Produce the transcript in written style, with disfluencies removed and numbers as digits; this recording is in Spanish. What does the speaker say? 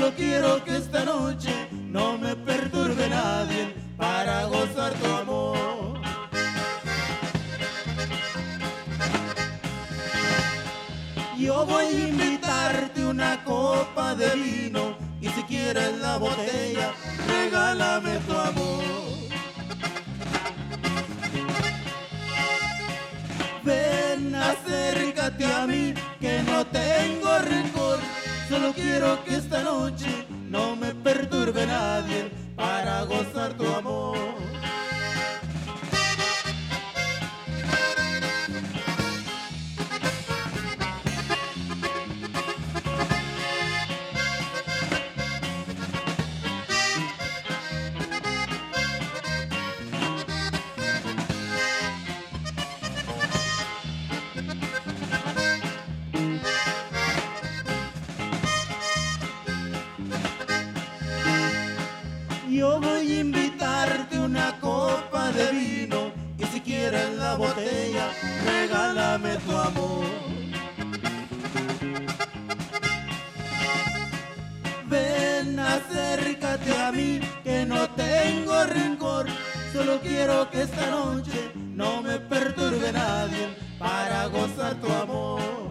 Solo quiero que esta noche no me perturbe nadie para gozar tu amor. Yo voy a invitarte una copa de vino y si quieres la botella, regálame tu amor. Ven, acércate a mí, que no tengo rencor. Solo quiero que esta noche no me perturbe nadie para gozar tu amor. Yo voy a invitarte una copa de vino y si quieres la botella, regálame tu amor. Ven, acércate a mí, que no tengo rencor. Solo quiero que esta noche no me perturbe nadie para gozar tu amor.